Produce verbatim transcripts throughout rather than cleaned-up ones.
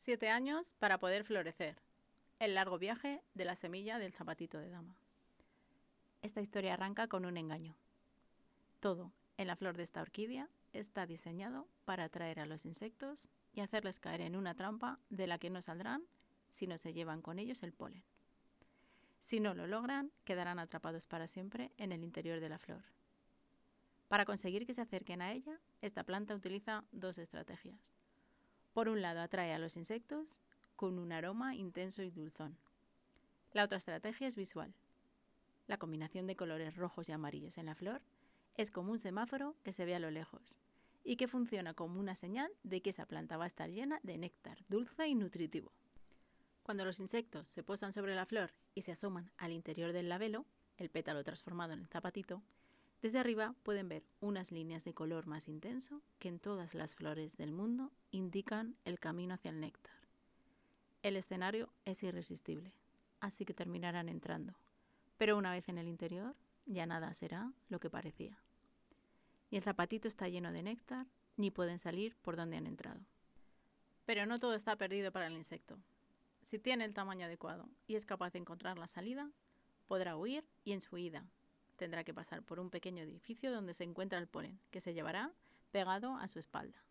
Siete años para poder florecer. El largo viaje de la semilla del zapatito de dama. Esta historia arranca con un engaño. Todo en la flor de esta orquídea está diseñado para atraer a los insectos y hacerles caer en una trampa de la que no saldrán si no se llevan con ellos el polen. Si no lo logran, quedarán atrapados para siempre en el interior de la flor. Para conseguir que se acerquen a ella, esta planta utiliza dos estrategias. Por un lado, atrae a los insectos con un aroma intenso y dulzón. La otra estrategia es visual. La combinación de colores rojos y amarillos en la flor es como un semáforo que se ve a lo lejos y que funciona como una señal de que esa planta va a estar llena de néctar dulce y nutritivo. Cuando los insectos se posan sobre la flor y se asoman al interior del labelo, el pétalo transformado en el zapatito, desde arriba pueden ver unas líneas de color más intenso que en todas las flores del mundo indican el camino hacia el néctar. El escenario es irresistible, así que terminarán entrando, pero una vez en el interior ya nada será lo que parecía. Ni el zapatito está lleno de néctar, ni pueden salir por donde han entrado. Pero no todo está perdido para el insecto. Si tiene el tamaño adecuado y es capaz de encontrar la salida, podrá huir y en su huida tendrá que pasar por un pequeño edificio donde se encuentra el polen, que se llevará pegado a su espalda.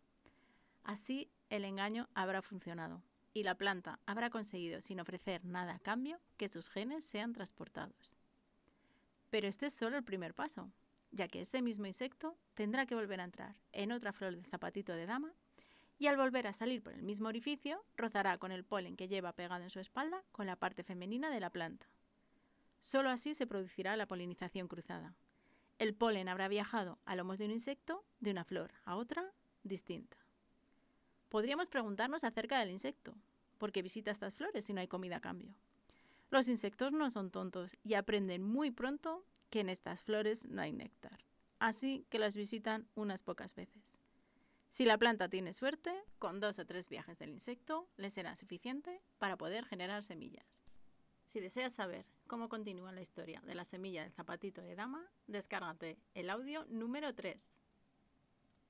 Así el engaño habrá funcionado y la planta habrá conseguido, sin ofrecer nada a cambio, que sus genes sean transportados. Pero este es solo el primer paso, ya que ese mismo insecto tendrá que volver a entrar en otra flor del zapatito de dama y al volver a salir por el mismo orificio, rozará con el polen que lleva pegado en su espalda con la parte femenina de la planta. Solo así se producirá la polinización cruzada. El polen habrá viajado a lomos de un insecto, de una flor a otra, distinta. Podríamos preguntarnos acerca del insecto. ¿Por qué visita estas flores si no hay comida a cambio? Los insectos no son tontos y aprenden muy pronto que en estas flores no hay néctar. Así que las visitan unas pocas veces. Si la planta tiene suerte, con dos o tres viajes del insecto le será suficiente para poder generar semillas. Si deseas saber cómo continúa la historia de la semilla del zapatito de dama, descárgate el audio número tres.